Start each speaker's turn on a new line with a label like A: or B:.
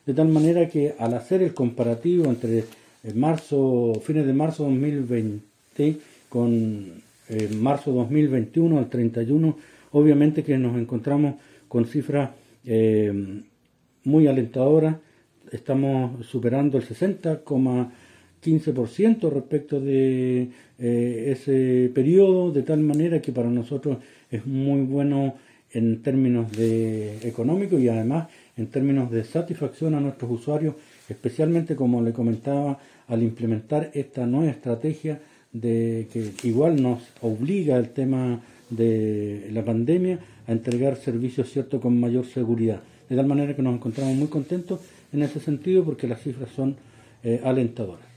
A: de tal manera que al hacer el comparativo entre fines de marzo 2020 con marzo 2021 al 31, obviamente que nos encontramos con cifras muy alentadoras. Estamos superando el 60,15% respecto de ese periodo, de tal manera que para nosotros es muy bueno en términos de económicos y además en términos de satisfacción a nuestros usuarios, especialmente como le comentaba, al implementar esta nueva estrategia de que igual nos obliga el tema de la pandemia a entregar servicios, cierto, con mayor seguridad. De tal manera que nos encontramos muy contentos en ese sentido porque las cifras son alentadoras.